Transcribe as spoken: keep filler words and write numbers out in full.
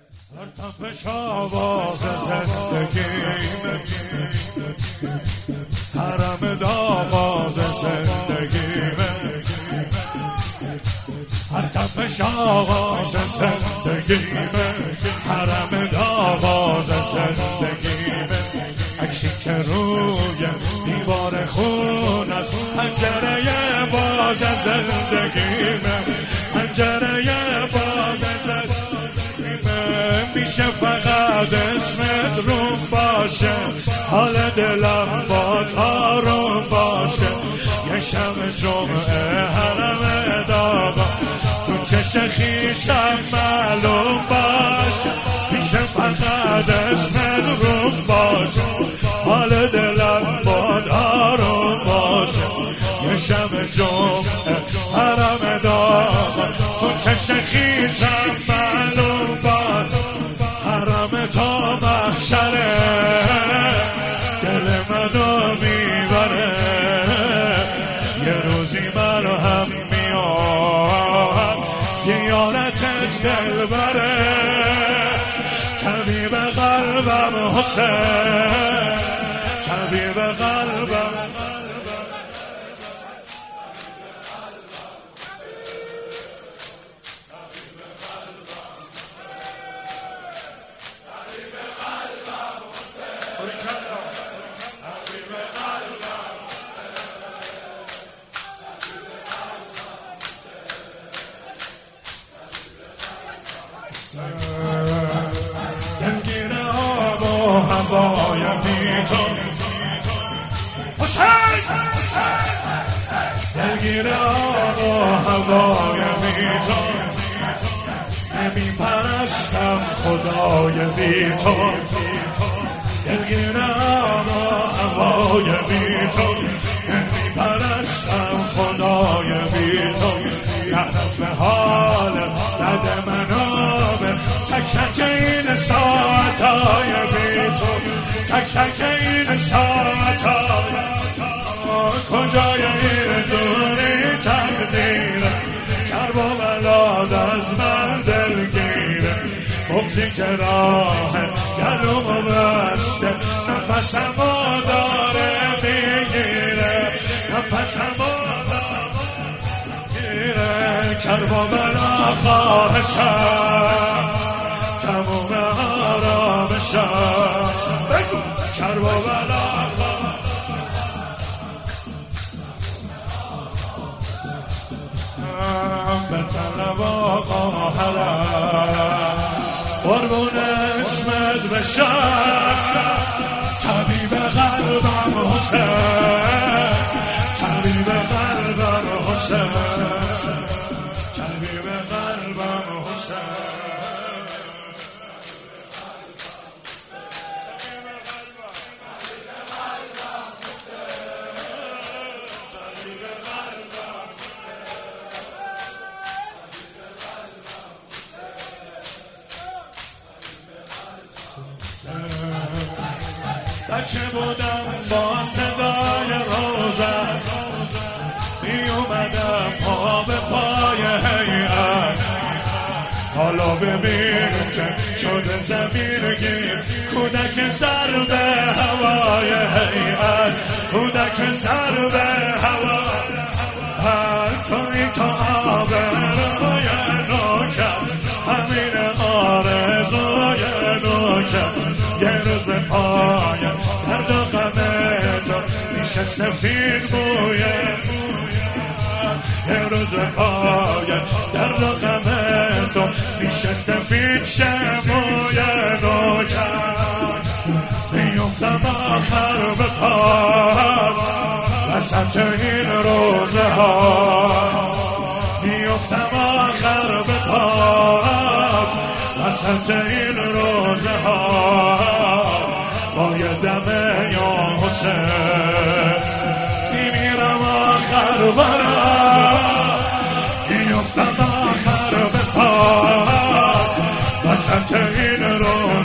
در تپش آواز زندگیمه، حرم داغاز زندگیمه، هر تپش آواز زندگیمه، حرم داغاز زندگیمه. عکسی که روی دیوار خون از پنجره باز زندگیمه، پنجره باز زندگیمه. میشه فقط اسمت روم باشه، حال دلم با آروم باشه. یه شب جمعه حرم داغا تو چش خویشم معلوم باشه. میشه فقط اسمت روم باشه، حال دلم با آروم باشه. یه شب جمعه حرم داغا تو چش خویشم معلوم باشه. حرم تا محشره دل منو میبره، یه روزی منو هم میاد زیارتت دل بره. طبیب قلبم حسین، طبیب قلبم دلگیر آب و هوای بی تو حسین، دلگیر آب و هوای بی تو. نمی پرستم خدای بی تو، دلگیر آب و هوای بی تو. نمی پرستم خدای بی تو. رحمت به حال دد منو تک تک این ساعتای بی تو، تک تک این ساعتای. کجای این دوری تقدیره، کرب و بلاد از من دلگیره. بغضی که راه گلومو بسته، نفسمو داره میگیره، نفسمو کرب و بلا خواهشم تموم آرامشم. کرب و بلا به طلب آقا حرم قربون اسمت بشم. طبیب قلبم حسین، طبیب قلبم حسین، طبیب قلبم حسین. بچه بودم با صدای روزن می اومدم پا به پای هیئت. حالا ببین که شده زمین گیر، کودک سر به هوای هیئت، کودک سر به هوا. هر توی تا آب روی نوکم، همین آرزوی نوکم. یه روز به پایم درد و غم تو میشه سفید مویه. یه روز به پایم درد و غم تو میشه سفید شموی نوکم. میفتم آخر به پایم وسط این روزه ها، میفتم آخر به پایم وسط این روزه ها. با یه دمه یا حسین میمیرم آخر برم، میفتم آخر به پا وسط این روزه